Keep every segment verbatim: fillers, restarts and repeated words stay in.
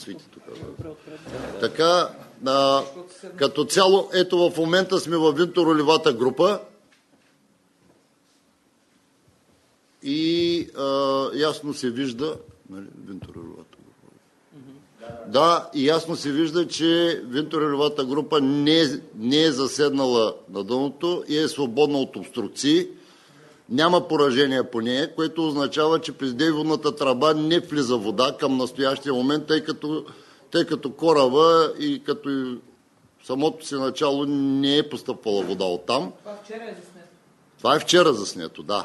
свети тук. Така, а, като цяло, ето в момента сме във винторолевата група и а, ясно се вижда, нали, винторолевата група. Да, и ясно се вижда, че винторолевата група не е, не е заседнала на дъното и е свободна от обструкции. Няма поражение по нея, което означава, че през девилната тръба не влиза вода към настоящия момент, тъй като, тъй като кораба и като и самото си начало не е постъпвала вода оттам. Това вчера е заснето. Това е вчера заснето, да.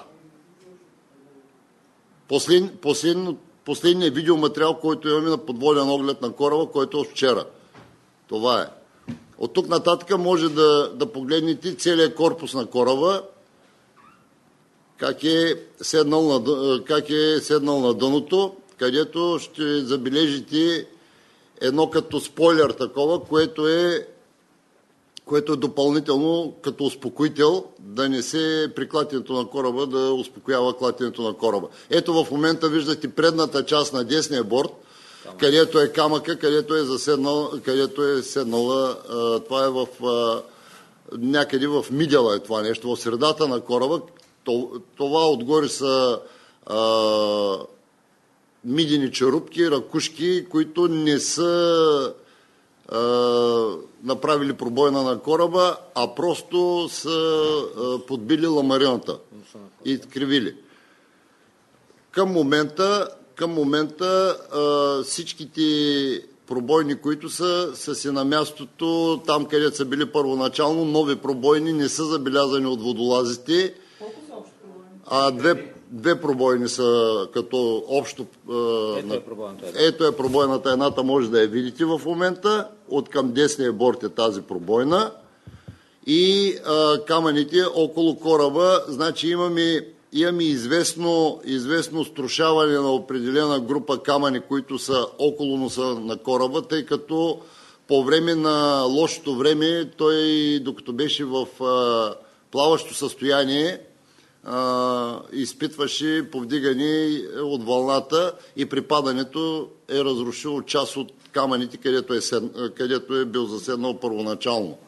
Послед, послед, последният видеоматериал, който имаме на подводен оглед на кораба, който е от вчера. Това е. От тук нататък може да, да погледнете целият корпус на кораба, как е седнал на, как е седнал на дъното, където ще забележите едно като спойлер такова, което е, което е допълнително като успокоител, да не се при клатенето на кораба да успокоява клатенето на кораба. Ето в момента виждате предната част на десния борт, камък, където е камъка, където е заседнал, където е седнала, а, това е в а, някъде в мидела е това нещо, в средата на кораба. Това отгоре са а, мидени черупки, ракушки, които не са а, направили пробойна на кораба, а просто са а, подбили ламарината и кривили. Към момента, към момента а, всичките пробойни, които са, са си на мястото, там където са били първоначално, нови пробойни не са забелязани от водолазите. А две, две пробойни са като общо... Ето е пробойната. Ето е пробойната, едната може да я видите в момента. От към десния борт е тази пробойна. И а, камъните около кораба, значи имаме, имаме известно, известно струшаване на определена група камъни, които са около носа на кораба, тъй като по време на лошото време, той докато беше в а, плаващо състояние, Uh, изпитваше повдигане от вълната и при падането е разрушило част от камъните, където е, сед... където е бил заседнал първоначално.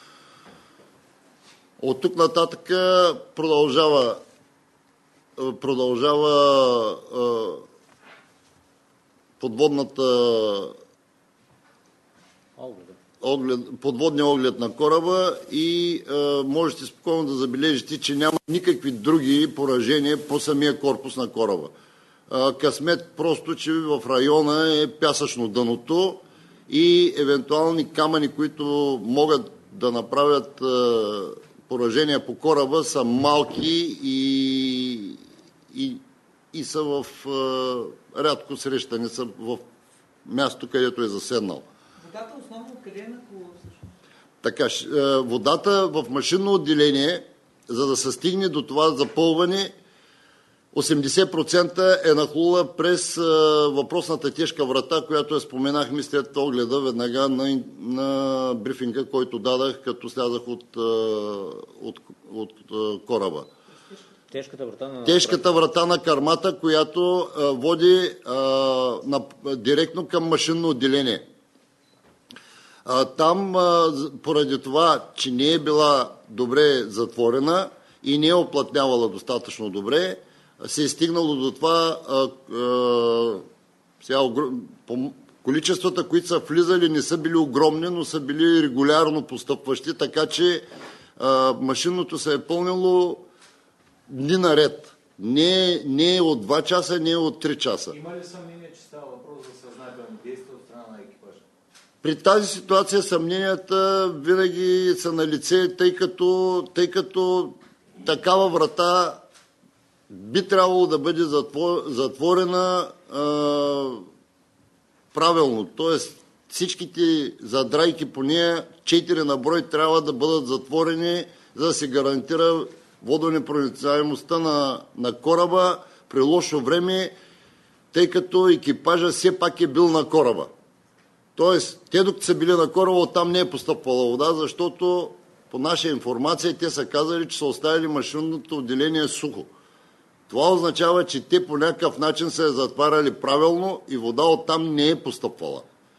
От тук нататък продължава продължава uh, подводната Оглед, подводния оглед на кораба и а, можете спокойно да забележите, че няма никакви други поражения по самия корпус на кораба. А, късмет просто, че в района е пясъчно дъното и евентуални камъни, които могат да направят а, поражения по кораба, са малки и, и, и са в а, рядко срещани, са в място, където е заседнал. Водата основно откъде е нахлула всъщност? Така, водата в машинно отделение, за да се стигне до това запълване, осемдесет процента е нахлула през въпросната тежка врата, която я споменахме след огледа веднага на, на брифинга, който дадах, като слязах от, от, от, от кораба. Тежката врата на... Тежката врата на кърмата, която а, води а, на, директно към машинно отделение. А, там, а, поради това, че не е била добре затворена и не е оплътнявала достатъчно добре, се е стигнало до това а, а, сега, по, количествата, които са влизали, не са били огромни, но са били регулярно постъпващи, така че а, машинното се е пълнило дни наред. Не, не е от два часа, не е от три часа. Има ли съмнение, че става въпрос за съзнателно действие от страна на екипажа? При тази ситуация съмненията винаги са на лице, тъй като, тъй като такава врата би трябвало да бъде затвор, затворена а, правилно. Тоест всичките задрайки по нея, четири на брой, трябва да бъдат затворени, за да се гарантира водонепроницаемостта на, на кораба при лошо време, тъй като екипажа все пак е бил на кораба. Тоест, те докато са били на кораба, оттам не е постъпвала вода, защото по наша информация те са казали, че са оставили машинното отделение сухо. Това означава, че те по някакъв начин са я затваряли правилно и вода оттам не е постъпвала.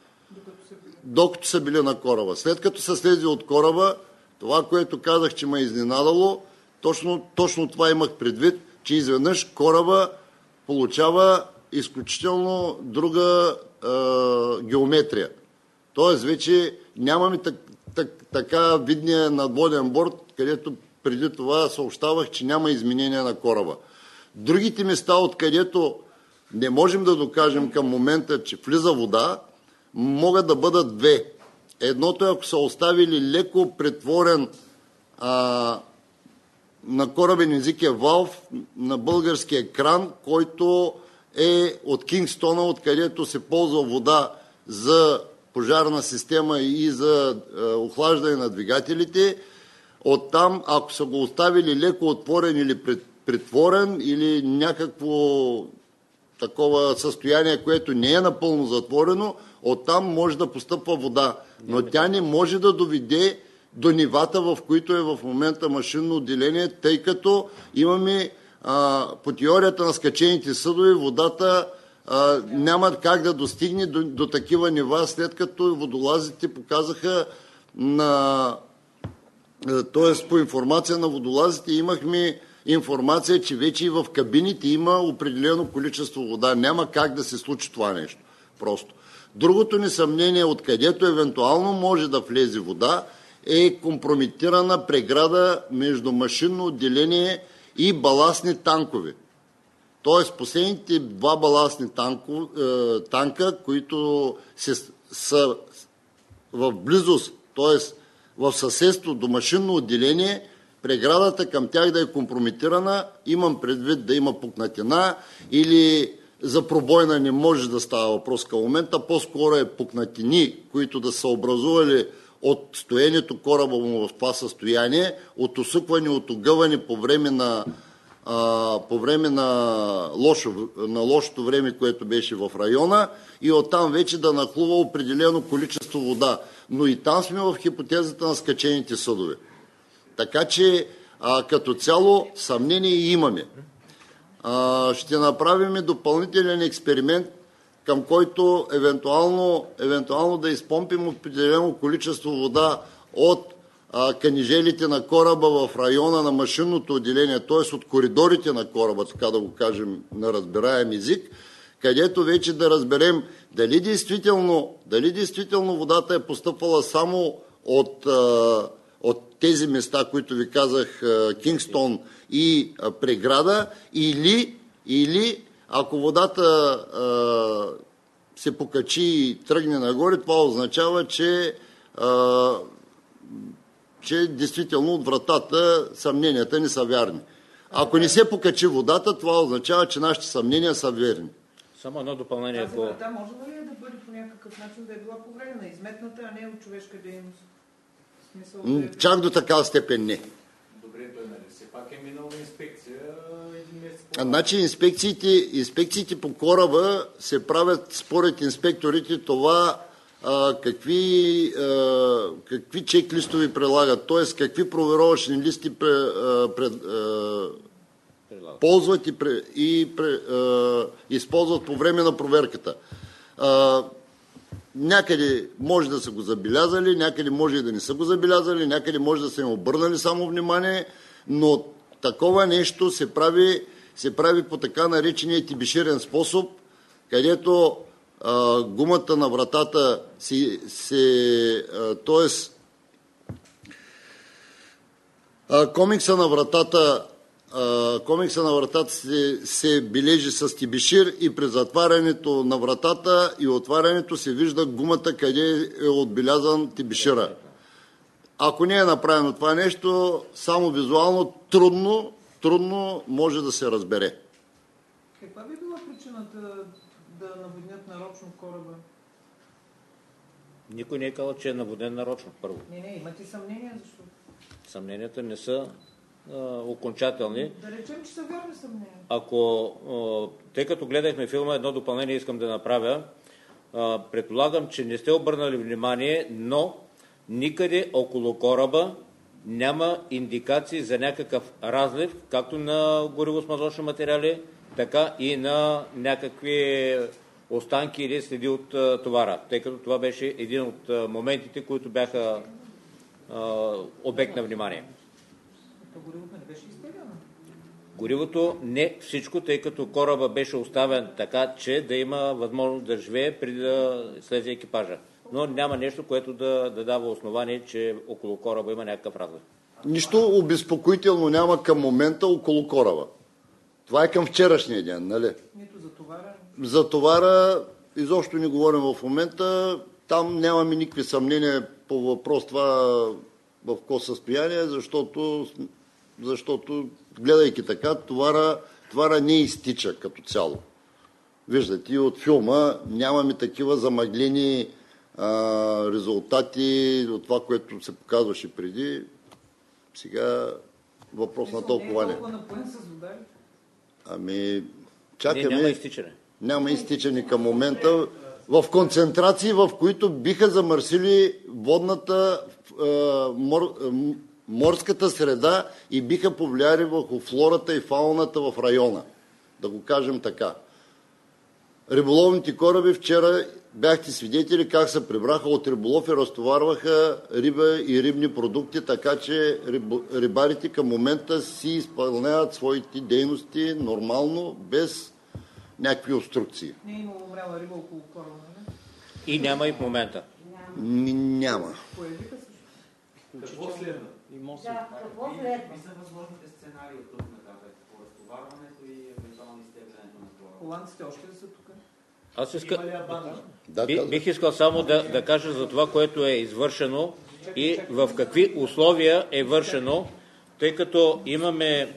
докато са били на кораба. След като са слезли от кораба, това, което казах, че ме е изненадало, точно, точно това имах предвид, че изведнъж кораба получава изключително друга е, геометрия. Тоест вече нямаме так, так, така видния надводен борд, където преди това съобщавах, че няма изменения на кораба. Другите места, откъдето не можем да докажем към момента, че влиза вода, могат да бъдат две. Едното е, ако са оставили леко претворен а, на корабен език е валв на българския кран, който е от Кингстона, откъдето се ползва вода за пожарна система и за е, охлаждане на двигателите. Оттам, ако са го оставили леко отворен или претворен, или някакво такова състояние, което не е напълно затворено, оттам може да постъпва вода. Но тя не може да доведе до нивата, в които е в момента машинно отделение, тъй като имаме а, по теорията на скачените съдове, водата а, няма как да достигне до, до такива нива, след като водолазите показаха на... Т.е. по информация на водолазите имахме информация, че вече и в кабините има определено количество вода. Няма как да се случи това нещо. Просто. Другото несъмнение, откъдето евентуално може да влезе вода, е компрометирана преграда между машинно отделение и баластни танкове. Тоест последните два баластни танко, е, танка, които се, са в близост, т.е. в съседство до машинно отделение, преградата към тях да е компрометирана, имам предвид да има пукнатина или за пробойна не може да става въпрос към момента, по-скоро е пукнатини, които да са образували от стоението кораба му в това състояние, от усъкване, от огъване по време на, а, по време на, лошо, на лошото време, което беше в района, и оттам вече да нахлува определено количество вода. Но и там сме в хипотезата на скачените съдове. Така че а, като цяло съмнение имаме. А, ще направим допълнителен експеримент, към който евентуално, евентуално да изпомпим определено количество вода от а, канижелите на кораба в района на машинното отделение, т.е. от коридорите на кораба, така да го кажем на разбираем език, където вече да разберем дали действително, дали действително водата е постъпвала само от, а, от тези места, които ви казах, Кингстон и а, преграда, или, или ако водата а, се покачи и тръгне нагоре, това означава, че, а, че действително от вратата съмненията не са вярни. Ако не се покачи водата, това означава, че нашите съмнения са верни. Само едно допълнение. Тази врата може ли да бъде по някакъв начин да е била повредена, изметната, а не от човешка дейност? Смисъл, да е... Чак до такава степен не. Добре, той нали все пак е минала инспекция един месец по... Значи инспекциите, инспекциите по кораба се правят според инспекторите това а, какви, а, какви чек-листови прилагат, т.е. какви проверовъчни листи пре, а, пред, а, ползват и, пре, и пре, а, използват по време на проверката. А, някъде може да са го забелязали, някъде може и да не са го забелязали, някъде може да са им обърнали само внимание, но такова нещо се прави, се прави по така наречения тибиширен способ, където а, гумата на вратата се, се а, т.е. а, комикса на вратата а, комикса на вратата се, се бележи с тибишир и при затварянето на вратата и отварянето се вижда гумата, къде е отбелязан тибишира. Ако не е направено това нещо, само визуално трудно, трудно може да се разбере. Каква би била причината да наводнят нарочно кораба? Никой не е казал, че е наводен нарочно, първо. Не, не, имате съмнения, защо? Съмненията не са а, окончателни. Да речем, че са верни съмнения. Ако, а, тъй като гледахме филма, едно допълнение искам да направя. А, предполагам, че не сте обърнали внимание, но никъде около кораба няма индикации за някакъв разлив, както на гориво-смазочни материали, така и на някакви останки или следи от а, товара, тъй като това беше един от а, моментите, които бяха а, обект на внимание. Горивото не беше изтегляно? Горивото не всичко, тъй като кораба беше оставен така, че да има възможност да живее преди да слезе екипажа. Но няма нещо, което да, да дава основание, че около кораба има някакъв разлик. Нищо обезпокоително няма към момента около кораба. Това е към вчерашния ден, нали? Нито за товара. За товара изобщо не говорим в момента. Там нямаме никакви съмнения по въпрос това в какво състояние, защото, защото гледайки така, товара, товара не изтича като цяло. Виждате, и от филма нямаме такива замъглени а, резултати от това, което се показваше преди. Сега въпрос на толкова не. Толкова напълен с вода ли? Ами, чакаме. Не, няма изтичане. Няма изтичане към момента. В концентрации, в които биха замърсили водната, мор, морската среда и биха повлияли върху флората и фауната в района. Да го кажем така. Риболовните кораби вчера бяхте свидетели как се прибраха от риболов и разтоварваха риба и рибни продукти, така че рибарите към момента си изпълняват своите дейности нормално, без някакви обструкции. Не е имало умряла риба около кораба, не? И няма и в момента. Няма. Появиха се. Какво следва? Да, какво следва? Какви са възможните сценарии от тук нататък по разтоварването и евентуално изтеглянето на кораба? Холандците още ли са тук? Аз иска... Има ли абанда? Да, Би, бих искал само да, да кажа за това, което е извършено и в какви условия е вършено, тъй като имаме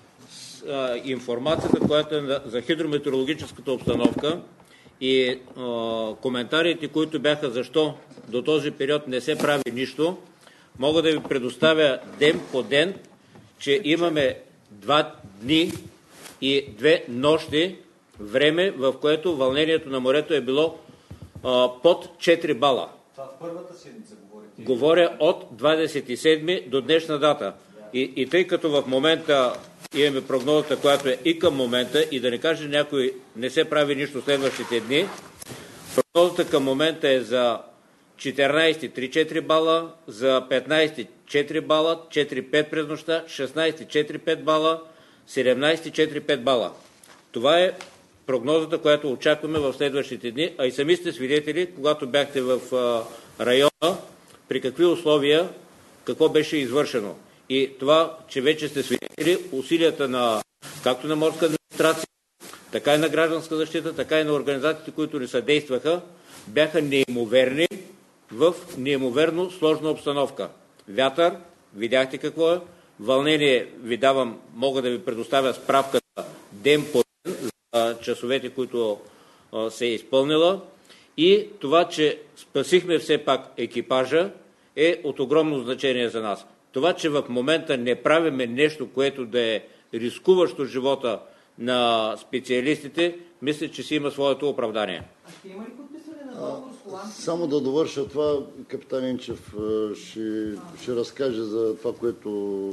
а, информацията, която е за хидрометеорологическата обстановка и а, коментарите, които бяха защо до този период не се прави нищо, мога да ви предоставя ден по ден, че имаме два дни и две нощи време, в което вълнението на морето е било а, под четири бала. Това в първата седмица говорите? Говоря от двадесет и седми до днешна дата. И, и тъй като в момента имаме прогнозата, която е и към момента, и да не каже някой не се прави нищо следващите дни, прогнозата към момента е за четиринадесети три-четири бала, за петнадесети четири бала, четири-пет през нощта, шестнадесети четири-пет бала, седемнадесети четири-пет бала. Това е прогнозата, която очакваме в следващите дни, а и сами сте свидетели, когато бяхте в района, при какви условия, какво беше извършено. И това, че вече сте свидетели, усилията на както на морска администрация, така и на гражданска защита, така и на организациите, които ни съдействаха, бяха неимоверни в неимоверно сложна обстановка. Вятър, видяхте какво е, вълнение ви давам, мога да ви предоставя справката ден по ден за часовете, които а, се е изпълнила, и това, че спасихме все пак екипажа, е от огромно значение за нас. Това, че в момента не правиме нещо, което да е рискуващо живота на специалистите, мисля, че си има своето оправдание. А ще има ли подписане на договор с холандците? Само да довърша това, капитан Енчев ще, ще разкаже за това, което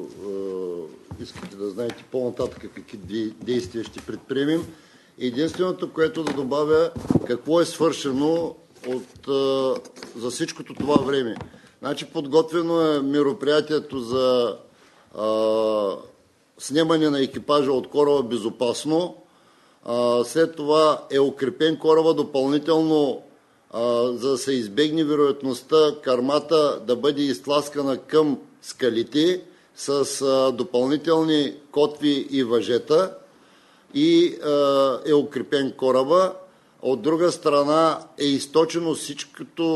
е, искате да знаете по-нататък, какви действия ще предприемем. Единственото, което да добавя, какво е свършено от, е, за всичкото това време. Значи подготвено е мероприятието за е, снимане на екипажа от кораба безопасно. Е, след това е укрепен кораба допълнително, за да се избегне вероятността кърмата да бъде изтласкана към скалите с а, допълнителни котви и въжета, и а, е укрепен кораба. От друга страна е източено всичкото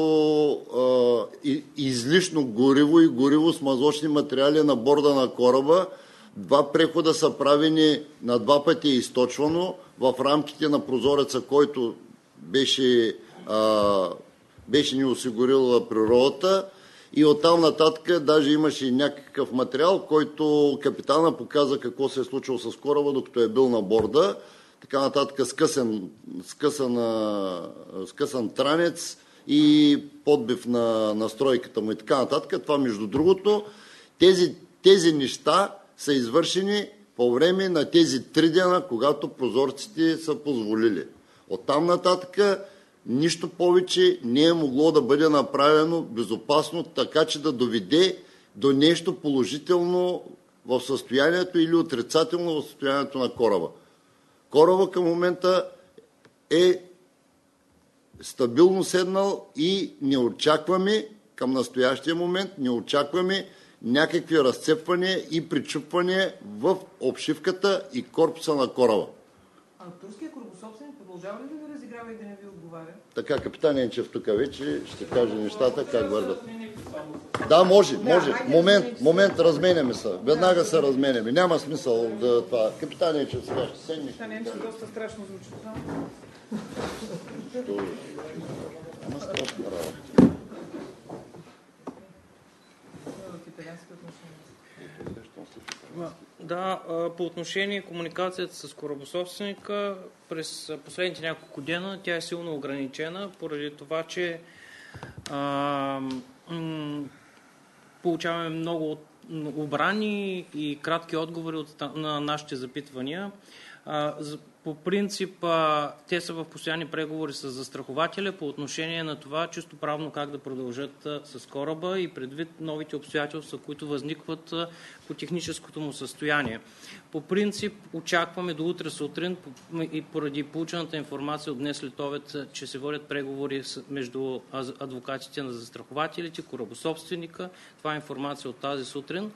а, излишно гориво и гориво с мазочни материали на борда на кораба. Два прехода са правени, на два пъти е източвано в рамките на прозореца, който беше Uh, беше ни осигурила природата, и оттам нататък даже имаше и някакъв материал, който капитана показа какво се е случило с кораба, докато е бил на борда. Така нататък скъсан, скъсан, скъсан транец и подбив на настройката му и така нататък. Това, между другото, тези, тези неща са извършени по време на тези три дена, когато прозорците са позволили. Оттам нататък нищо повече не е могло да бъде направено безопасно, така че да доведе до нещо положително в състоянието или отрицателно в състоянието на кораба. Кораба към момента е стабилно седнал и не очакваме, към настоящия момент, не очакваме някакви разцепвания и причупвания в обшивката и корпуса на кораба. А турския корабособственик продължава ли да ви разиграва и да не ви отговаря? Така, капитан Енчев тук вече ще каже нещата как върват. Да, може, може. Момент, момент, разменяме се. Веднага се разменяме. Няма смисъл да това. Капитан Енчев сега ще седне. Капитан Енчев доста страшно звучи. Ама страшна работа. Да, по отношение комуникацията с корабособственика през последните няколко дена тя е силно ограничена, поради това, че а, м- получаваме много обрани и кратки отговори от, на нашите запитвания. А, по принцип, а, те са в постоянни преговори с застрахователя по отношение на това, чисто правно как да продължат а, с кораба и предвид новите обстоятелства, които възникват а, по техническото му състояние. По принцип, очакваме до утре сутрин и поради получената информация от днес след обед, че се водят преговори с, между адвокатите на застрахователите, корабособственика. Това е информация от тази сутрин.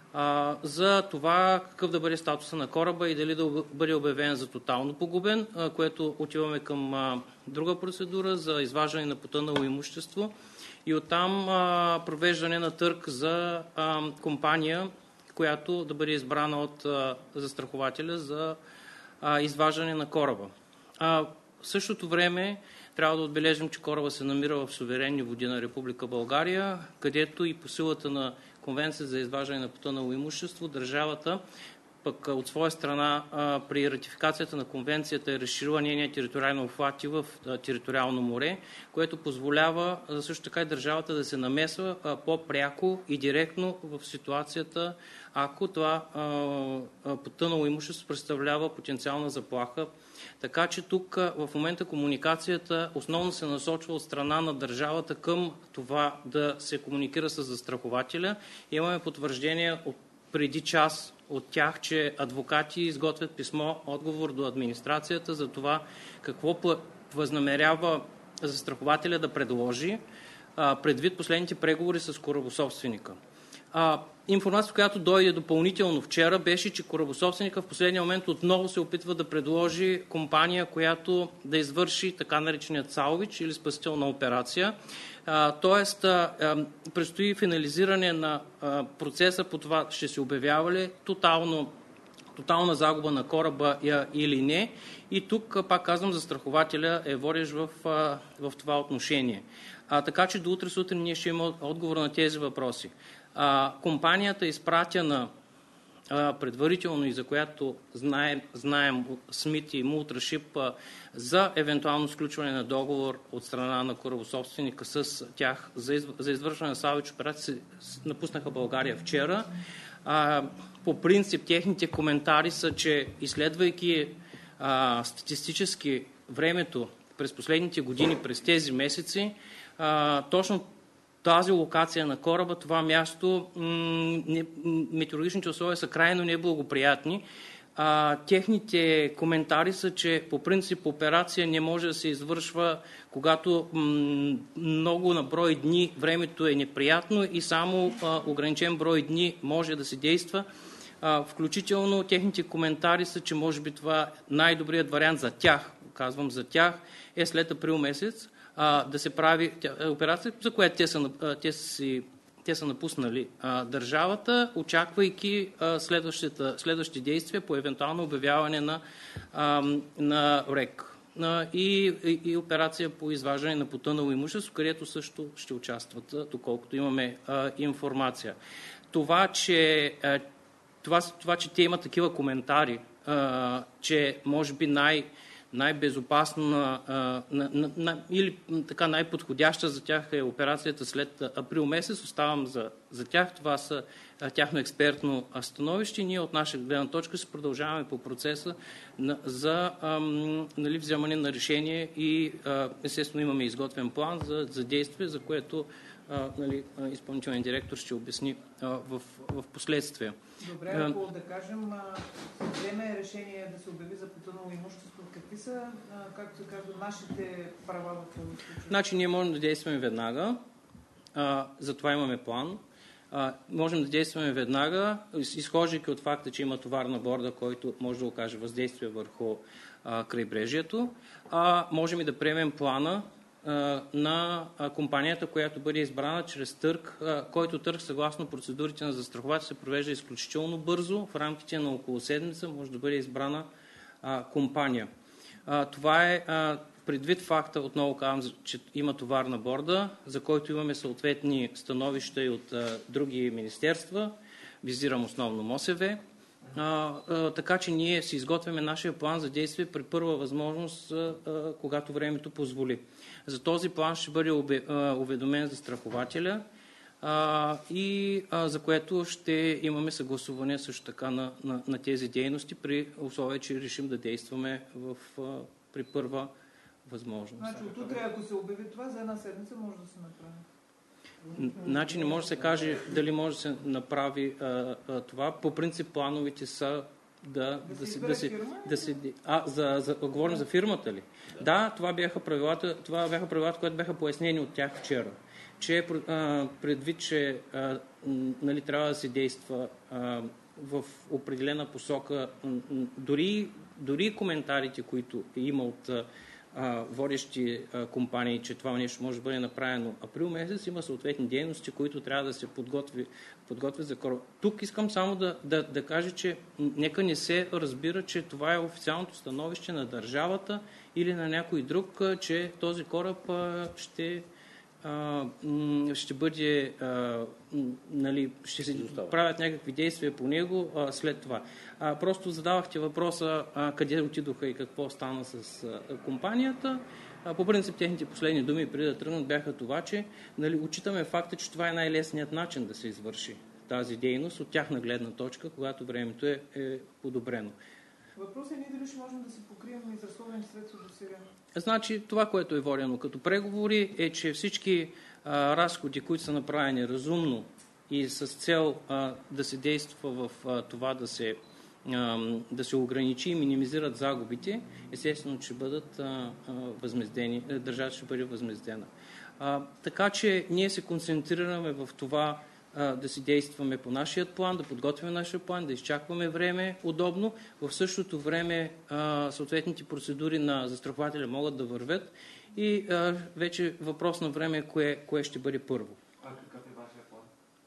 А, за това какъв да бъде статуса на кораба и дали да бъде обявен за тотално погубен, а, което отиваме към а, друга процедура за изваждане на потънало имущество и оттам а, провеждане на търг за а, компания, която да бъде избрана от а, застрахователя за а, изваждане на кораба. А, в същото време трябва да отбележим, че кораба се намира в суверенни води на Република България, където и по силата на Конвенция за изваждане на потънало имущество, държавата пък от своя страна при ратификацията на конвенцията е разширила нейния териториален обхват и в териториално море, което позволява също така и държавата да се намесва по-пряко и директно в ситуацията, ако това потънало имущество представлява потенциална заплаха. Така че тук в момента комуникацията основно се насочва от страна на държавата към това да се комуникира с застрахователя. Имаме потвърждение от преди час от тях, че адвокати изготвят писмо, отговор до администрацията за това какво възнамерява застрахователя да предложи предвид последните преговори с корабособственика. Информацията, която дойде допълнително вчера, беше, че корабособственика в последния момент отново се опитва да предложи компания, която да извърши така нареченият салвич или спасителна операция. Тоест, предстои финализиране на процеса по това ще се обявява ли тотално, тотална загуба на кораба или не. И тук, пак казвам, застрахователя е водещ в, в това отношение. А, така че до утре сутрин ние ще имаме отговор на тези въпроси. А, компанията е изпратена а, предварително и за която знаем, знаем Смит и Мултрашип за евентуално сключване на договор от страна на корабособственика с тях за, изв... за извършване на салвич операции напуснаха България вчера. А, по принцип техните коментари са, че изследвайки а, статистически времето през последните години, през тези месеци, а, точно тази локация на кораба, това място, не, метеорологичните условия са крайно неблагоприятни. А, техните коментари са, че по принцип операция не може да се извършва, когато м, много на брой дни времето е неприятно и само а, ограничен брой дни може да се действа. А, включително техните коментари са, че може би това най-добрият вариант за тях, казвам за тях, е след април месец, да се прави операция, за която те са, те си, те са напуснали а, държавата, очаквайки а, следващите действия по евентуално обявяване на, а, на РЕК а, и, и, и операция по изваждане на потънало имущество, където също ще участват, доколкото имаме а, информация. Това, че, а, това, това, че те имат такива коментари, а, че може би най- най-безопасна а, на, на, на, или така най-подходяща за тях е операцията след април месец. Оставам за, за тях. Това са а, тяхно експертно становище. Ние от наша гледна точка се продължаваме по процеса на, за ам, нали, вземане на решение и а, естествено имаме изготвен план за, за действие, за което а, нали, изпълнителният директор ще обясни а, в, в последствие. Добре, ако да кажем, вземе решение да се обяви за потънало имущество, какви са, както се казва, нашите права в този случай? Значи ние можем да действаме веднага, а, затова имаме план. А, можем да действаме веднага, изхождайки от факта, че има товар на борда, който може да окаже въздействие върху а, крайбрежието. А, можем и да приемем плана на компанията, която бъде избрана чрез търг, който търг съгласно процедурите на застраховател се провежда изключително бързо. В рамките на около седмица може да бъде избрана компания. Това е предвид факта, отново казвам, че има товар на борда, за който имаме съответни становища и от други министерства, визирам основно МОСВ. А, а, така че ние си изготвяме нашия план за действие при първа възможност, а, а, когато времето позволи. За този план ще бъде уведомен застрахователя а, и а, за което ще имаме съгласуване също така на, на, на тези дейности при условие, че решим да действаме в, а, при първа възможност. Значи от утре, ако се обяви това, за една седмица може да се направи. Значи не може да се каже дали може да се направи а, а, това. По принцип плановете са да, да, да, се, да, се, да се... А, за, за, говорим за фирмата ли? Да, да това бяха правилата, това бяха правилата, които бяха пояснени от тях вчера. Че а, предвид, че а, нали, трябва да се действа а, в определена посока, дори, дори коментарите, които има от водещи компании, че това нещо може да бъде направено април месец, има съответни дейности, които трябва да се подготви, подготви за кораб. Тук искам само да, да, да кажа, че нека не се разбира, че това е официалното становище на държавата или на някой друг, че този кораб ще, ще бъде, нали, ще се правят някакви действия по него след това. А, просто задавахте въпроса а, къде отидоха и какво стана с а, компанията. А, по принцип, техните последни думи преди да тръгнат бяха това, че нали, отчитаме факта, че това е най-лесният начин да се извърши тази дейност от тяхна гледна точка, когато времето е, е подобрено. Въпросът е ние дали ще можем да се покрием изразходвани средства до сега? Значи, това, което е водено като преговори, е, че всички а, разходи, които са направени разумно и с цел а, да се действа в а, това да се да се ограничи и минимизират загубите, естествено, че бъдат а, а, възмездени, държавата ще бъде възмездена. А, така че ние се концентрираме в това а, да си действаме по нашия план, да подготвяме нашия план, да изчакваме време удобно. В същото време а, съответните процедури на застрахователя могат да вървят и а, вече въпрос на време е кое, кое ще бъде първо. А какъв е вашия план?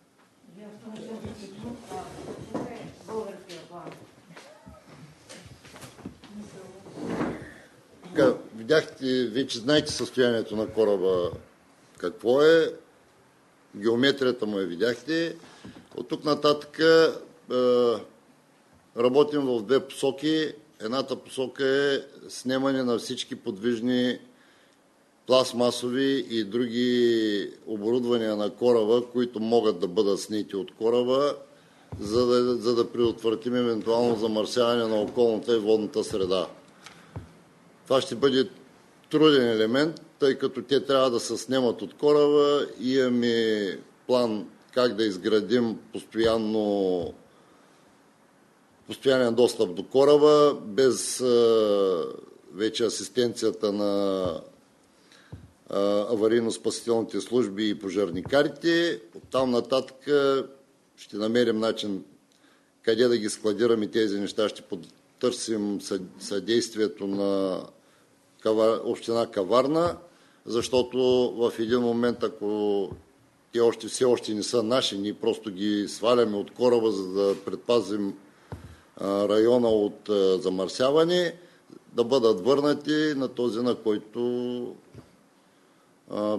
Така, видяхте, вече знаете състоянието на кораба какво е, геометрията му я видяхте. От тук нататък е, работим в две посоки. Едната посока е снемане на всички подвижни пластмасови и други оборудвания на кораба, които могат да бъдат снети от кораба, за да, за да предотвратим евентуално замърсяване на околната и водната среда. Това ще бъде труден елемент, тъй като те трябва да се снемат от кораба. Имаме план как да изградим постоянно, постоянен достъп до кораба, без а, вече асистенцията на а, аварийно-спасителните служби и пожарникарите. Оттам нататък ще намерим начин къде да ги складираме тези неща. Ще потърсим съдействието на община Каварна, защото в един момент, ако те още, все още не са наши, ние просто ги сваляме от кораба, за да предпазим а, района от а, замърсяване, да бъдат върнати на този, на който а, а,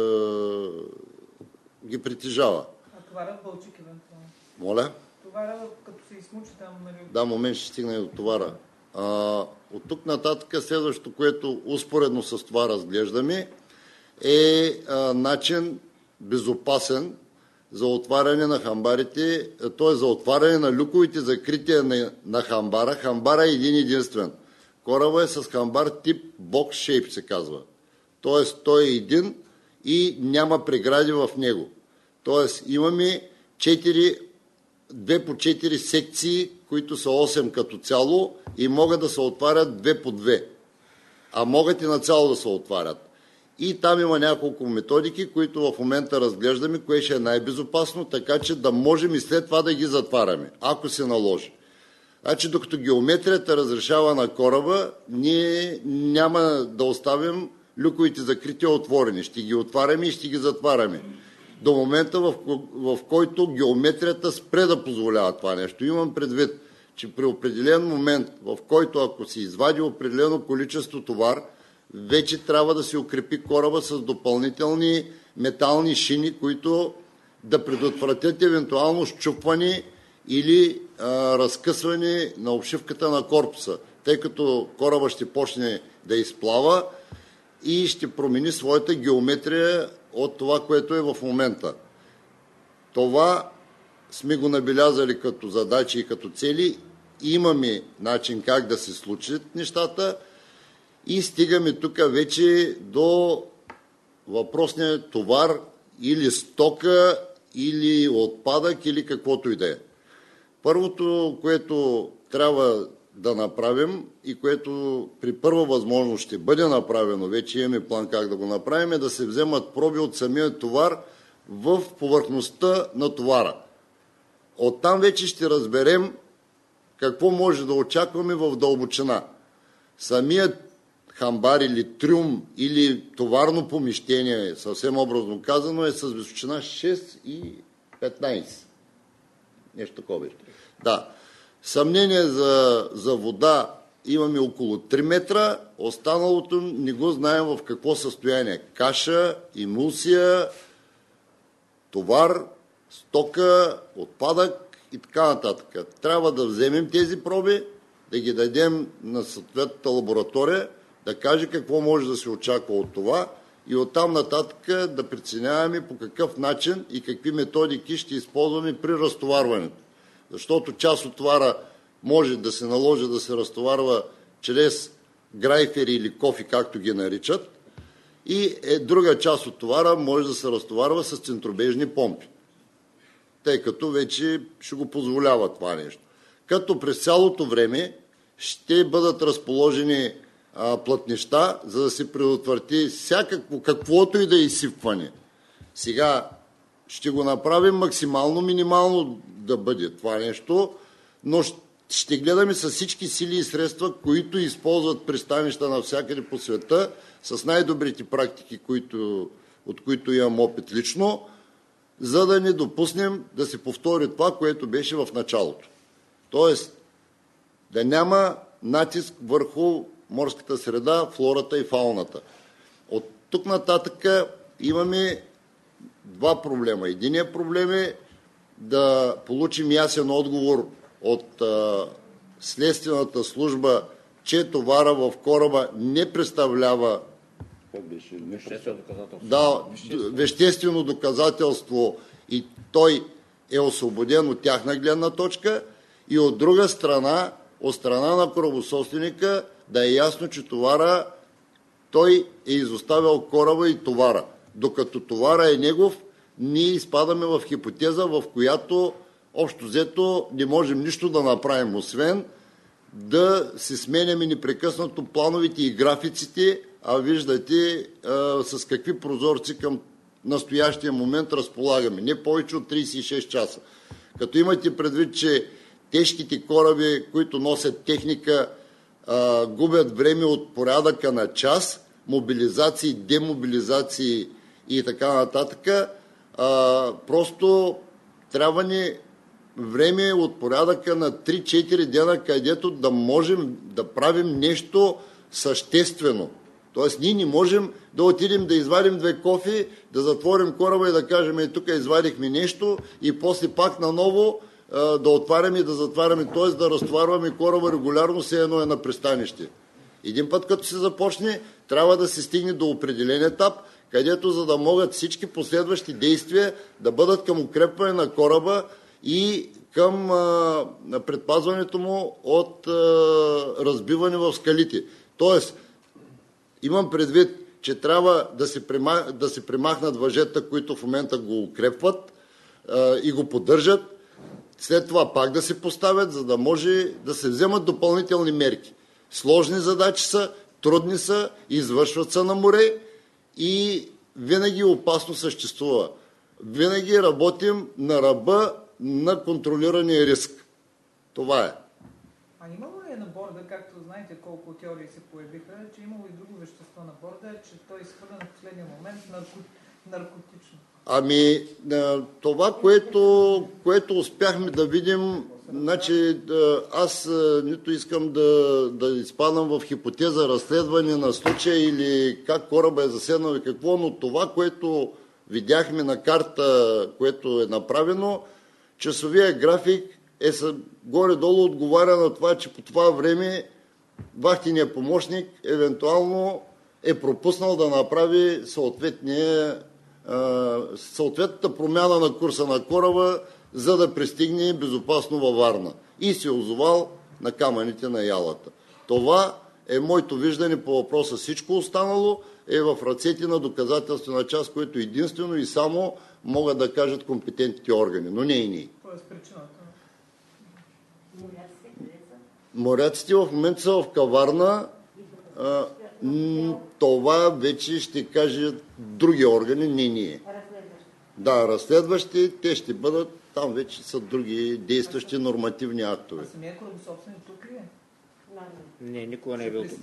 ги притежава. А товара в Бълчик евентуално? Моля? Товара, като се измучи там, нали? Да, момент ще стигне до товара. А, от тук нататък следващото, което успоредно с това разглеждаме, е а, начин безопасен за отваряне на хамбарите, т.е. за отваряне на люковите закрития на, на хамбара. Хамбара е един единствен. Кораба е с хамбар тип box shape се казва. Т.е. той е един и няма прегради в него. Т.е. имаме четири, две по четири секции, които са осем като цяло и могат да се отварят две по две. А могат и нацяло да се отварят. И там има няколко методики, които в момента разглеждаме, кое ще е най-безопасно, така че да можем и след това да ги затваряме, ако се наложи. Значи, докато геометрията разрешава на кораба, ние няма да оставим люковите закрития отворени. Ще ги отваряме и ще ги затваряме. До момента, в, в който геометрията спре да позволява това нещо. Имам предвид, че при определен момент, в който ако се извади определено количество товар, вече трябва да се укрепи кораба с допълнителни метални шини, които да предотвратят евентуално счупване или а, разкъсване на обшивката на корпуса, тъй като кораба ще почне да изплава и ще промени своята геометрия от това, което е в момента. Това сме го набелязали като задачи и като цели. Имаме начин как да се случат нещата и стигаме тук вече до въпросния товар или стока, или отпадък, или каквото и да е. Първото, което трябва да направим и което при първа възможност ще бъде направено, вече имаме план как да го направим, е да се вземат проби от самия товар в повърхността на товара. Оттам вече ще разберем какво може да очакваме в дълбочина. Самият хамбар или трюм или товарно помещение, съвсем образно казано, е с височина шест и петнайсет. Нещо такова. Да. Съмнение за, за вода имаме около три метра, останалото не го знаем в какво състояние. Каша, емулсия, товар, стока, отпадък и така нататък. Трябва да вземем тези проби, да ги дадем на съответната лаборатория, да каже какво може да се очаква от това и оттам нататък да преценяваме по какъв начин и какви методики ще използваме при разтоварването. Защото част от товара може да се наложи да се разтоварва чрез грайфери или кофи, както ги наричат, и е, друга част от товара може да се разтоварва с центробежни помпи, тъй като вече ще го позволява това нещо. Като през цялото време ще бъдат разположени а, плътнища, за да се предотврати всякакво, каквото и да е изсипване. Сега ще го направим максимално, минимално да бъде това нещо, но ще гледаме с всички сили и средства, които използват пристанища навсякъде по света, с най-добрите практики, които, от които имам опит лично, за да не допуснем да се повтори това, което беше в началото. Тоест, да няма натиск върху морската среда, флората и фауната. От тук нататък имаме два проблема. Единият проблем е да получим ясен отговор от а, следствената служба, че товара в кораба не представлява Веществено доказателство. Да, веществено доказателство и той е освободен от тяхна гледна точка, и от друга страна, от страна на корабособственика, да е ясно, че товара, той е изоставил кораба и товара. Докато товара е негов, ние изпадаме в хипотеза, в която общо взето не можем нищо да направим, освен да се сменяме непрекъснато плановите и графиците, а виждате а, с какви прозорци към настоящия момент разполагаме. Не повече от трийсет и шест часа. Като имате предвид, че тежките кораби, които носят техника, а, губят време от порядъка на час, мобилизации, демобилизации и така нататък, а, просто трябва ни време от порядъка на три-четири дена, където да можем да правим нещо съществено. Тоест, ние не можем да отидем да извадим две кофи, да затворим кораба и да кажем, е, тук извадихме нещо и после пак наново да отваряме и да затваряме, т.е. да разтоварваме кораба регулярно, все едно е на пристанище. Един път като се започне, трябва да се стигне до определен етап, където за да могат всички последващи действия да бъдат към укрепване на кораба и към а, предпазването му от а, разбиване в скалите. Тоест, имам предвид, че трябва да се, примах, да се примахнат въжета, които в момента го укрепват а, и го поддържат, след това пак да се поставят, за да може да се вземат допълнителни мерки. Сложни задачи са, трудни са, извършват се на море и винаги опасно съществува. Винаги работим на ръба на контролирания риск. Това е. А имало ли е на борда, както знаете колко теории се появиха, че имало и друго вещество на борда, че той изхвърля на последния момент нарко... наркотично? Ами, това, което, което успяхме да видим, значи аз нито искам да, да изпадам в хипотеза разследване на случая или как кораба е заседнал и какво, но това, което видяхме на карта, което е направено, часовия график е горе-долу отговаря на това, че по това време вахтеният помощник евентуално е пропуснал да направи съответния съответната промяна на курса на кораба, за да пристигне безопасно във Варна. И се озовал на камъните на ялата. Това е моето виждане по въпроса. Всичко останало е в ръцете на доказателствена част, което единствено и само могат да кажат компетентните органи, но не и ние. Кой е с причината? Моряците в момента са в Каварна. А, това вече ще кажат други органи, не ние. Да, разследващи, те ще бъдат, там вече са други действащи нормативни актове. А самия корабособственик тук ли е? Не, никога не е бил тук.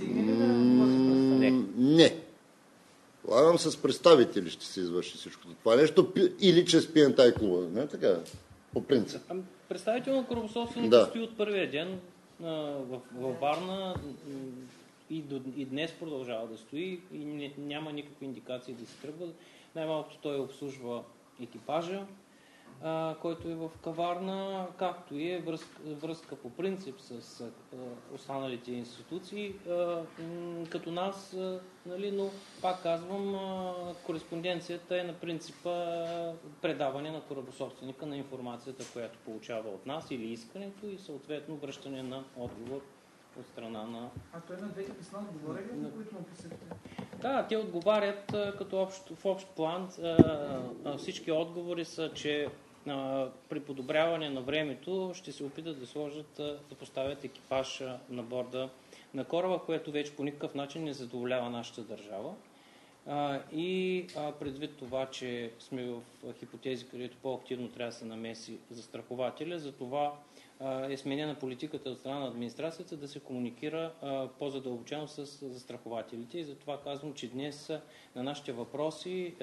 Не. Не. Предлагам с представители ще се извърши всичко това нещо, или чрез пи ен ти клуба. Не така? По принцип. Представител на корабособственика да. стои от първия ден а, в, в Варна и, до, и днес продължава да стои и не, няма никакви индикации да се тръгва. Най-малкото той обслужва екипажа, а, който е в Каварна, както и е връзка, връзка по принцип с а, останалите институции, а, м, като нас, а, нали, но пак казвам, а, кореспонденцията е на принципа предаване на корабособственика на информацията, която получава от нас или искането и съответно връщане на отговор от страна на... А той на двете писма отговори ли, на които му писахте? Да, те отговарят като общ, в общ план. Всички отговори са, че при подобряване на времето ще се опитат да сложат, да поставят екипаж на борда на кораба, което вече по никакъв начин не задоволява нашата държава. И предвид това, че сме в хипотези, където по-активно трябва да се намеси застрахователя, за това е сменена политиката от страна на администрацията да се комуникира по-задълбочено с застрахователите. И затова казвам, че днес на нашите въпроси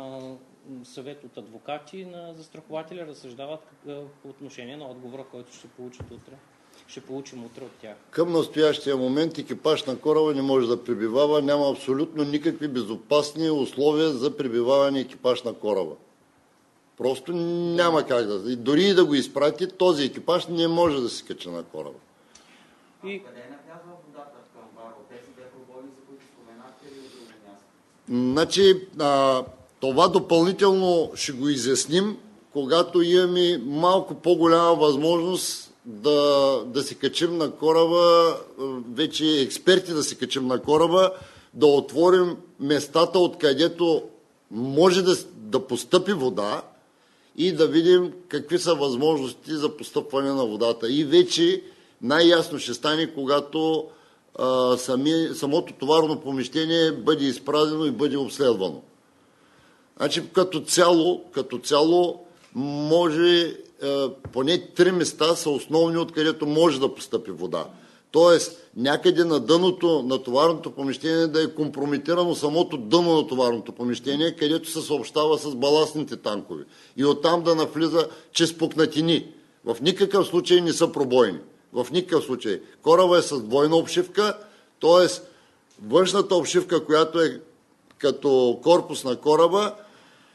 съвет от адвокати на застрахователя разсъждават по отношение на отговора, който ще получат утре. Ще получим утре от тях. Към настоящия момент екипаж на кораба не може да пребивава, няма абсолютно никакви безопасни условия за пребиваване екипаж на кораба. Просто няма как да... И дори и да го изпрати, този екипаж не може да се качи на кораба. И... Къде е навлязла водата към Варна? Тези две пробойни, за които споменахте, или от друго място? Значи, а, това допълнително ще го изясним, когато имаме малко по-голяма възможност да, да се качим на кораба, вече експерти да се качим на кораба, да отворим местата, откъдето може да, да постъпи вода и да видим какви са възможности за постъпване на водата. И вече най-ясно ще стане, когато а, сами, самото товарно помещение бъде изпразено и бъде обследвано. Значи, като цяло, като цяло може, а, поне три места са основни, откъдето може да постъпи вода. Тоест, някъде на дъното на товарното помещение да е компрометирано самото дъно на товарното помещение, където се съобщава с баластните танкове. И оттам да навлиза чрез пукнатини. В никакъв случай не са пробойни. В никакъв случай. Кораба е с двойна обшивка, т.е. външната обшивка, която е като корпус на кораба,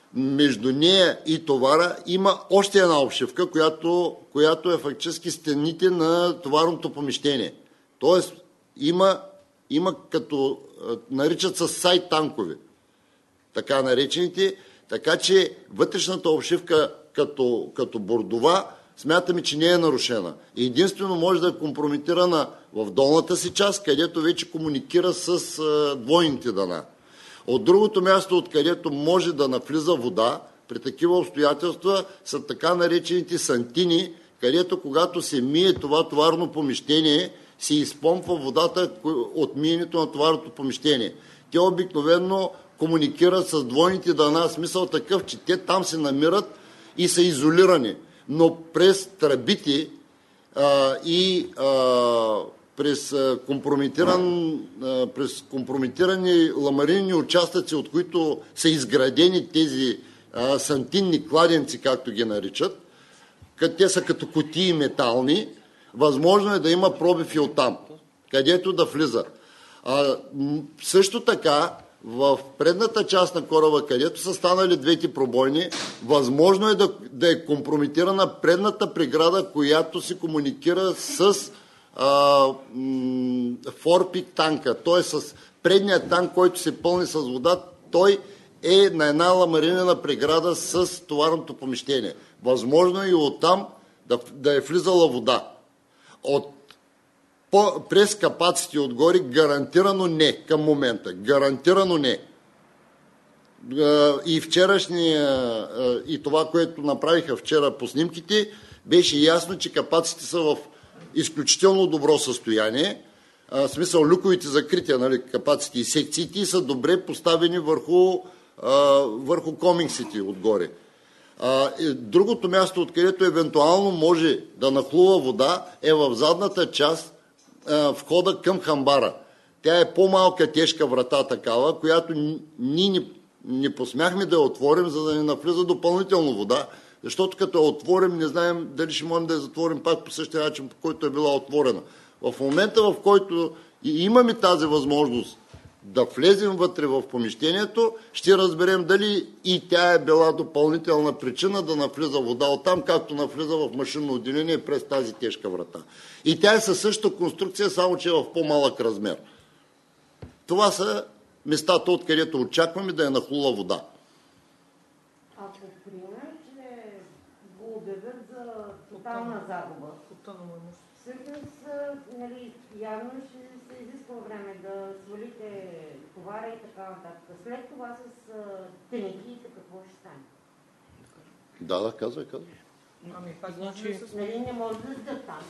между нея и товара има още една обшивка, която, която е фактически стените на товарното помещение. Тоест има, има като наричат се сайт танкове, така наречените, така че вътрешната обшивка като, като бордова смятаме, че не е нарушена. Единствено може да е компрометирана в долната си част, където вече комуникира с а, двойните дъна. От другото място, откъдето може да навлиза вода, при такива обстоятелства са така наречените сантини, където когато се мие това товарно помещение, се изпомпва водата от миенето на товарното помещение. Те обикновено комуникират с двойните дъна, смисъл такъв, че те там се намират и са изолирани. Но през тръбите а, и а, през, компрометиран, а, през компрометирани ламаринни участъци, от които са изградени тези а, сантинни кладенци, както ги наричат, те са като кутии метални, възможно е да има пробив и оттам, където да влиза. А, също така, в предната част на кораба, където са станали двете пробойни, възможно е да, да е компрометирана предната преграда, която се комуникира с а, м, форпик танка, т.е. с предния танк, който се пълни с вода, той е на една ламаринена преграда с товарното помещение. Възможно е и оттам да, да е влизала вода. От По, през капаците отгоре гарантирано не към момента. Гарантирано не. И вчерашния, и това, което направиха вчера по снимките, беше ясно, че капаците са в изключително добро състояние. В смисъл, люковите закрития, нали, капаците и секциите са добре поставени върху, върху комингсите отгоре. Другото място, откъдето евентуално може да нахлува вода, е в задната част, входа към хамбара. Тя е по-малка тежка врата такава, която ние не, не посмяхме да я отворим, за да не навлиза допълнително вода, защото като я отворим, не знаем дали ще можем да я затворим пак по същия начин, по който е била отворена. В момента, в който и имаме тази възможност да влезем вътре в помещението, ще разберем дали и тя е била допълнителна причина да навлиза вода оттам, както навлиза в машинно отделение през тази тежка врата. И тя е със същата конструкция, само че е в по-малък размер. Това са местата, откъдето очакваме да е нахлула вода. Ако приемем, че го обявят за тотална загуба, всъщност, нали, явно ще се изисква време да свалите товара и така нататък. След това с тенекиите какво ще стане? Да, да, казвай, казвай. Ами, пак значи... С... Нали, не може да сдат там.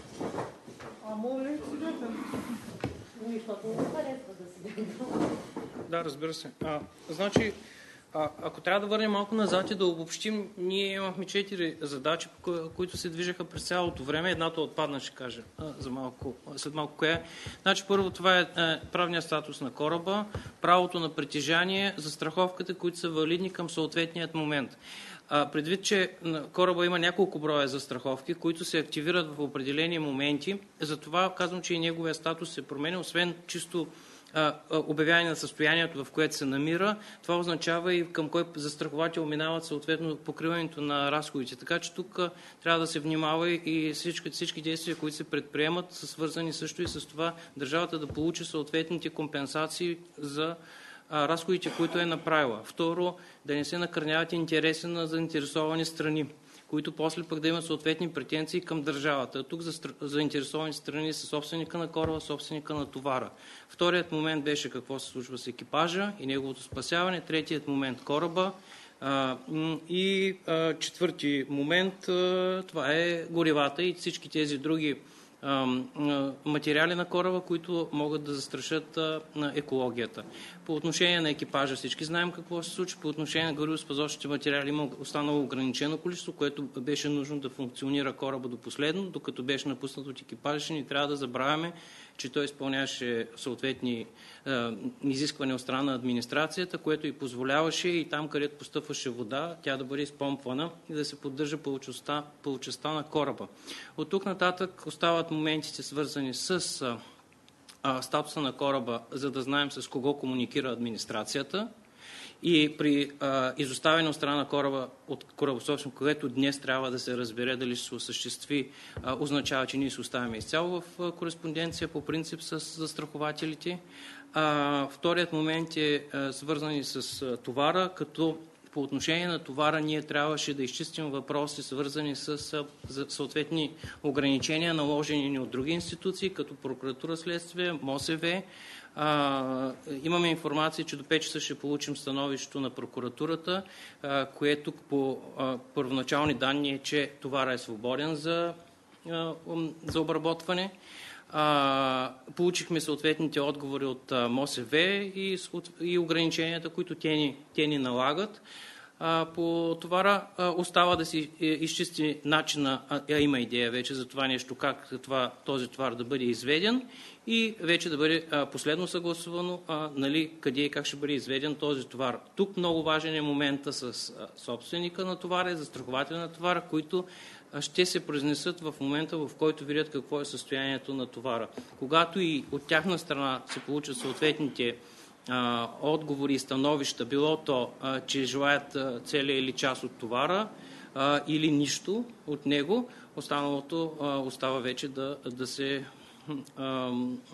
А, моля ли си да там? Защото не харесва да си гледам. Да, разбира се. А, значи, а, ако трябва да върнем малко назад и да обобщим, ние имахме четири задачи, които се движеха през цялото време. Едната отпадна, ще кажа а, за малко, след малко коя е. Значи, първо това е а, правният статус на кораба, правото на притежание, застраховката, които са валидни към съответният момент. А, предвид, че кораба има няколко броя застраховки, които се активират в определени моменти, затова казвам, че и неговия статус се променя, освен чисто обявяване на състоянието, в което се намира, това означава и към кой застраховател минават съответно покриването на разходите. Така че тук трябва да се внимава и всички, всички действия, които се предприемат, са свързани също и с това държавата да получи съответните компенсации за разходите, които е направила. Второ, да не се накърняват интереси на заинтересовани страни, които после пък да имат съответни претенции към държавата. Тук за заинтересовани страни са собственика на кораба, собственика на товара. Вторият момент беше какво се случва с екипажа и неговото спасяване. Третият момент кораба. И четвърти момент това е горивата и всички тези други материали на кораба, които могат да застрашат на екологията. По отношение на екипажа всички знаем какво се случи. По отношение на горивоспазочните материали има останало ограничено количество, което беше нужно да функционира кораба до последно, докато беше напуснат от екипажа. Не трябва да забравяме, че той изпълняваше съответни е, изисквания от страна на администрацията, което и позволяваше и там, където постъпваше вода, тя да бъде изпомпвана и да се поддържа пълчестта на кораба. От тук нататък остават моментите, свързани с а, статуса на кораба, за да знаем с кого комуникира администрацията. И при а, изоставяне от страна на кораба от корабособственик, което днес трябва да се разбере дали ще се осъществи, а, означава, че ние се оставяме изцяло в а, кореспонденция по принцип с застрахователите. А, вторият момент е а, свързан с а, товара, като по отношение на товара ние трябваше да изчистим въпроси, свързани с а, съответни ограничения, наложени ни от други институции, като прокуратура, следствие, МОСВ. А, имаме информация, че до пет часа ще получим становището на прокуратурата, а, което по а, първоначални данни е, че товара е свободен за, а, за обработване. А, получихме съответните отговори от а, МОСВ и, и ограниченията, които те ни, те ни налагат. А, по товара а, остава да си е, изчисти начина, а, а има идея вече за това нещо, как това, този товар да бъде изведен и вече да бъде а, последно съгласувано а, нали, къде и как ще бъде изведен този товар. Тук много важен е момента с а, собственика на товара и застрахователя на товара, които ще се произнесат в момента, в който видят какво е състоянието на товара. Когато и от тяхна страна се получат съответните а, отговори и становища, било то, а, че желаят а, целия или част от товара а, или нищо от него, останалото а, остава вече да, да се а,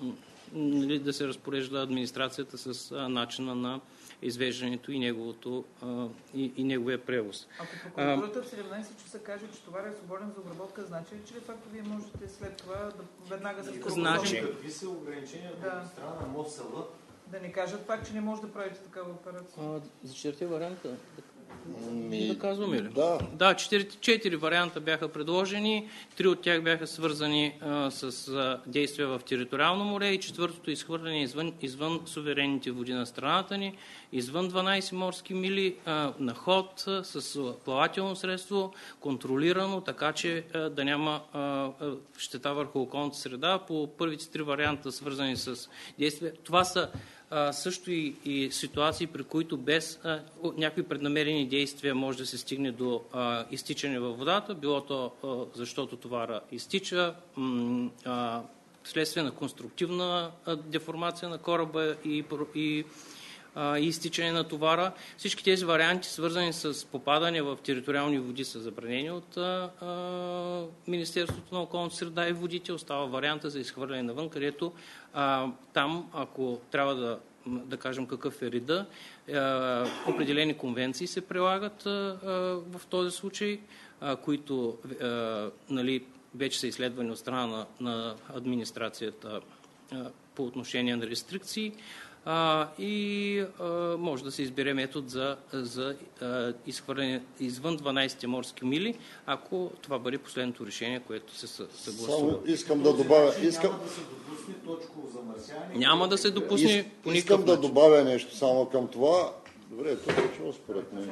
да се разпорежда администрацията с а, начина на извеждането и, неговото, а, и, и неговия превоз. Ако прокуратурата в седемнайсет часа каже, че товар е свободен за обработка, значи ли, че факто вие можете след това да веднага да значи, какви са ограниченията да. От страна на МОСВ? Да ни кажат пак, че не може да правите такава операция. А, за четирите варианта Ми... да казваме ли? Да. Да, четири, четири варианта бяха предложени, три от тях бяха свързани а, с а, действия в териториално море и четвъртото изхвърляне извън, извън суверенните води на страната ни, извън дванайсет морски мили, а, на ход а, с плавателно средство, контролирано, така че а, да няма а, щета върху околната среда. По първите три варианта, свързани с действия, това са А, също и, и ситуации, при които без а, някакви преднамерени действия може да се стигне до а, изтичане във водата, било то а, защото товара изтича, м, а, вследствие на конструктивна а, деформация на кораба и, и, а, и изтичане на товара. Всички тези варианти, свързани с попадане в териториални води, са забранени от а, а, Министерството на околната среда и водите. Остава варианта за изхвърляне навън, където а, там, ако трябва да, да кажем какъв е реда, а, определени конвенции се прилагат а, а, в този случай, а, които а, нали, вече са изследвани от страна на, на администрацията а, по отношение на рестрикции. А, и а, може да се избере метод за, за а, изхвърляне извън дванайсет морски мили, ако това бъде последното решение, което се съгласува. Само искам да добавя... Искам... Няма да се допусне точково замърсяване. Няма да се допусне Is, по никакъв Искам начин. да добавя нещо само към това. Добре, това е чего според мен.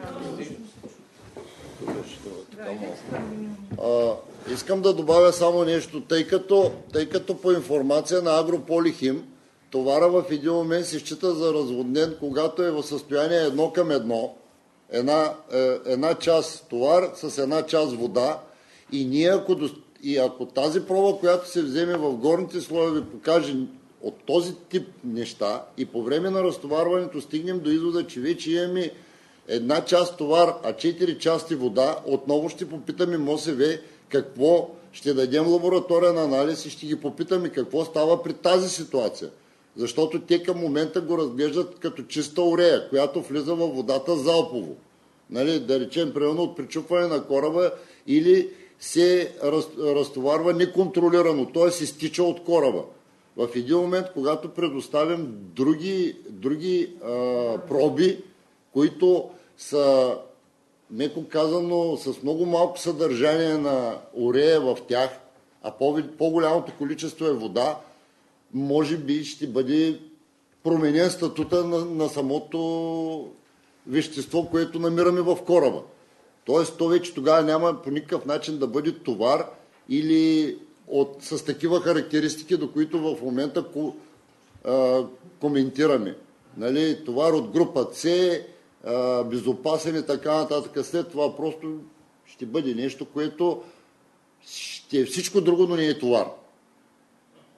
А, искам да добавя само нещо, тъй като, тъй като по информация на Агрополихим, товара в един момент се счита за разводнен, когато е в състояние едно към едно, една, е, една част товар с една част вода и ние ако, и ако тази проба, която се вземе в горните слоеве, покаже от този тип неща и по време на разтоварването стигнем до извода, че вече имаме една част товар, а четири части вода, отново ще попитаме МОСВ какво, ще дадем лабораторен анализ и ще ги попитаме какво става при тази ситуация. Защото те към момента го разглеждат като чиста урея, която влиза във водата залпово. Нали, да речем, примерно от причупване на кораба или се раз, разтоварва неконтролирано, т.е. изтича от кораба. В един момент, когато предоставим други, други а, проби, които са, меко казано, с много малко съдържание на урея в тях, а по-голямото количество е вода, може би ще бъде променен статута на, на самото вещество, което намираме в кораба. Тоест, то вече тогава няма по никакъв начин да бъде товар или от, с такива характеристики, до които в момента ко, а, коментираме. Нали, товар от група С, а, безопасен и така нататък. След това просто ще бъде нещо, което ще е всичко друго, но не е товар.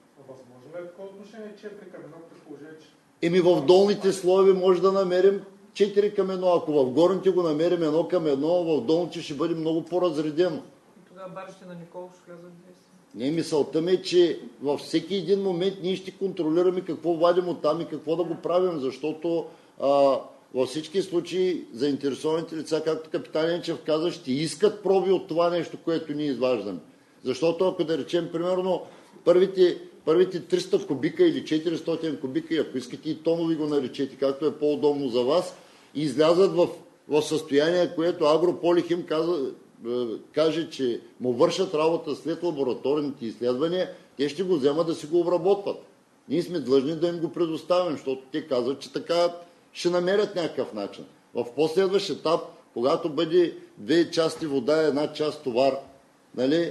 Възможно ли е такова отношение, че е прекалено при положение, че... Еми в долните слоеве може да намерим четири към едно. Ако в горните го намерим едно към едно, в долните ще бъде много по-разредено. И тогава баржите на Никол ще влязат в действие. Не, мисълта ми е, че във всеки един момент ние ще контролираме какво вадим оттам и какво да го правим, защото а, във всички случаи заинтересованите лица, както капитан Енчев каза, ще искат проби от това нещо, което ние изваждаме. Защото ако да речем, примерно, първите, първите триста кубика или четиристотин кубика, ако искате и тонови го наречете, както е по-удобно за вас, излязат в, в състояние, което Агрополихим каза, каже, че му вършат работа след лабораторните изследвания, те ще го вземат да си го обработват. Ние сме длъжни да им го предоставим, защото те казват, че така ще намерят някакъв начин. В последващ етап, когато бъде две части вода и една част товар, нали,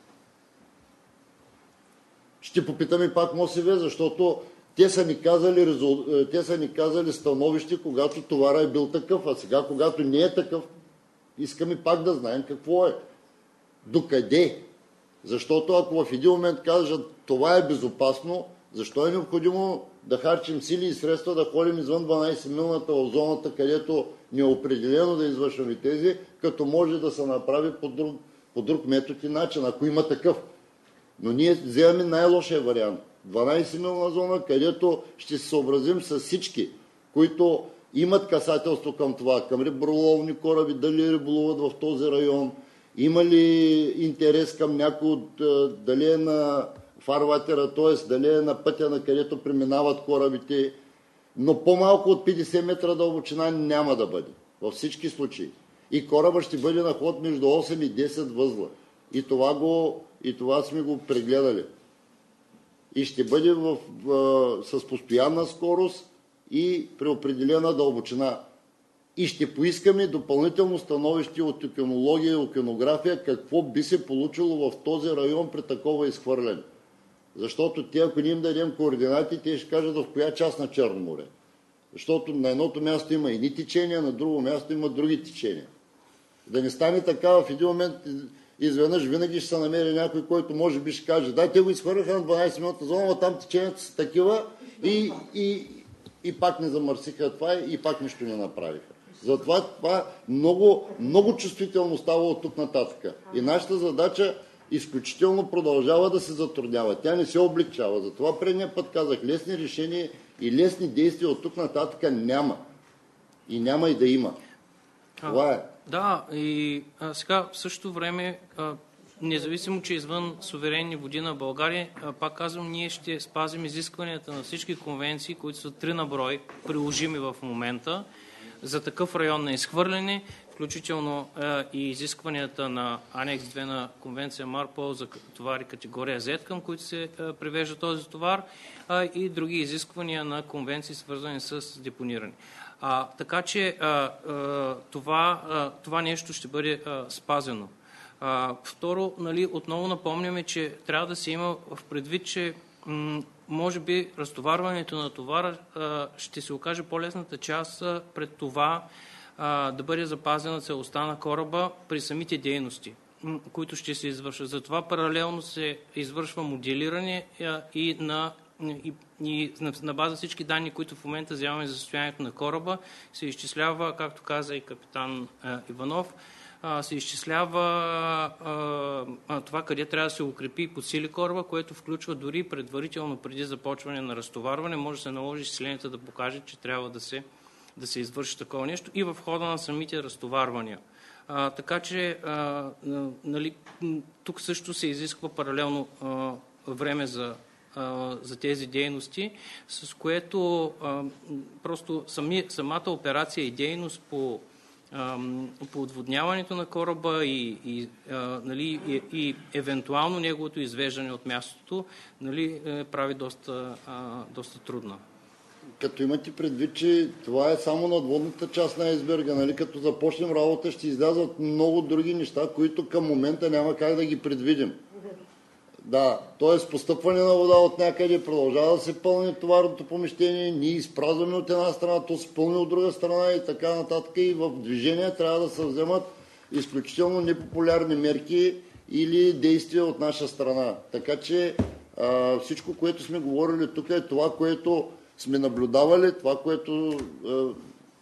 ще попитаме пак МОСВ, защото те са ни казали, те са ни казали становище, когато товара е бил такъв, а сега, когато не е такъв, искаме пак да знаем какво е. Докъде? Защото ако в един момент кажат, това е безопасно, защо е необходимо да харчим сили и средства да ходим извън дванайсет-милната в зоната, където не е определено да извършваме тези, като може да се направи по друг, по друг метод и начин, ако има такъв. Но ние вземаме най-лошия вариант. дванайсет-милна зона, където ще се съобразим с всички, които имат касателство към това, към риболовни кораби, дали риболоват в този район, има ли интерес към някой от, дали е на фарватера, т.е. дали е на пътя, на където преминават корабите, но по-малко от петдесет метра дълбочина няма да бъде, във всички случаи. И кораба ще бъде на ход между осем и десет възла. И това, го, и това сме го прегледали. И ще бъде в, в, с постоянна скорост и при определена дълбочина. И ще поискаме допълнително становище от океанология и океанография какво би се получило в този район при такова изхвърляне. Защото те, ако не им дадем координати, те ще кажат в коя част на Черно море. Защото на едното място има едни течения, на друго място има други течения. Да не стане така, в един момент изведнъж винаги ще се намери някой, който може би ще каже, да, те го изхвърляха на дванайсет-минутна зона, но там теченията са такива и, и, и пак не замърсиха това и пак нищо не направиха. Затова това много, много чувствително става от тук нататък. И нашата задача изключително продължава да се затруднява. Тя не се облегчава. Затова предния път казах, лесни решения и лесни действия от тук нататък няма. И няма и да има. Това е. Да, и а, сега в същото време, а, независимо, че извън суверенни води на България, а, пак казвам, ние ще спазим изискванията на всички конвенции, които са три на брой, приложими в момента, за такъв район на изхвърляне, включително а, и изискванията на анекс две на конвенция Марпол за товари категория Z, към които се а, привежда този товар, а, и други изисквания на конвенции, свързани с депониране. А, така че а, а, това, а, това нещо ще бъде а, спазено. А, второ, нали, отново напомняме, че трябва да се има в предвид, че м- може би разтоварването на товара а, ще се окаже по-лесната част а, пред това а, да бъде запазена целостта на кораба при самите дейности, м- които ще се извършат. Затова паралелно се извършва моделиране а, и на И, и на база всички данни, които в момента вземаме за състоянието на кораба, се изчислява, както каза и капитан а, Иванов, а, се изчислява а, а, това къде трябва да се укрепи и подсили кораба, което включва дори предварително, преди започване на разтоварване, може да се наложи изчисленията да покаже, че трябва да се, да се извърши такова нещо и в хода на самите разтоварвания. А, така че а, нали, тук също се изисква паралелно а, време за за тези дейности, с което а, просто сами, самата операция и дейност по, а, по отводняването на кораба и, и, а, нали, и, и евентуално неговото извеждане от мястото, нали, е, прави доста, а, доста трудно. Като имате предвид, че това е само надводната част на айсберга, нали? Като започнем работа, ще излязат много други неща, които към момента няма как да ги предвидим. Да, т.е. постъпване на вода от някъде, продължава да се пълни товарното помещение, ние изпразваме от една страна, то се пълни от друга страна и така нататък. И в движение трябва да се вземат изключително непопулярни мерки или действия от наша страна. Така че а, всичко, което сме говорили тук, е това, което сме наблюдавали, това, което а,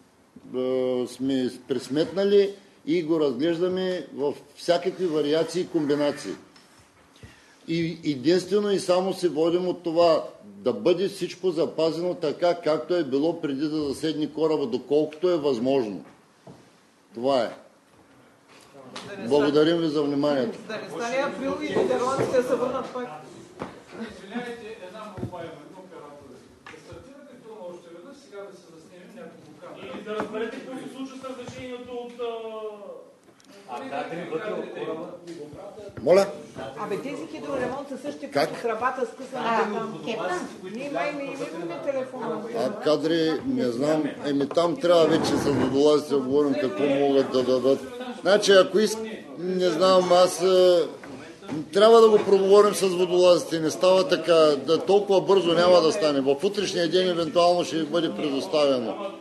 е, сме пресметнали и го разглеждаме в всякакви вариации и комбинации. И единствено и само се водим от това да бъде всичко запазено така, както е било преди да заседне кораба, доколкото е възможно. Това е. Благодарим ви за вниманието. Да не стане април и нидерландците да се върнат пак. Извинявайте, една молба има, едно оператори. Да стартирате филма още веднъж, сега да се заснемем няколко камера. И да разберете какво се случва с разрешението от... А кадри вътре от кораба? Моля? Абе, тези хидроремонт са същи Как? като храбата скъсана там. Ние май не имаме телефона. А кадри, не знам, еми там трябва вече с водолазите да говорим какво могат да дадат. Значи, ако иск, не знам, аз е, трябва да го проговорим с водолазите. Не става така, да толкова бързо няма да стане. В утрешния ден евентуално ще бъде предоставено.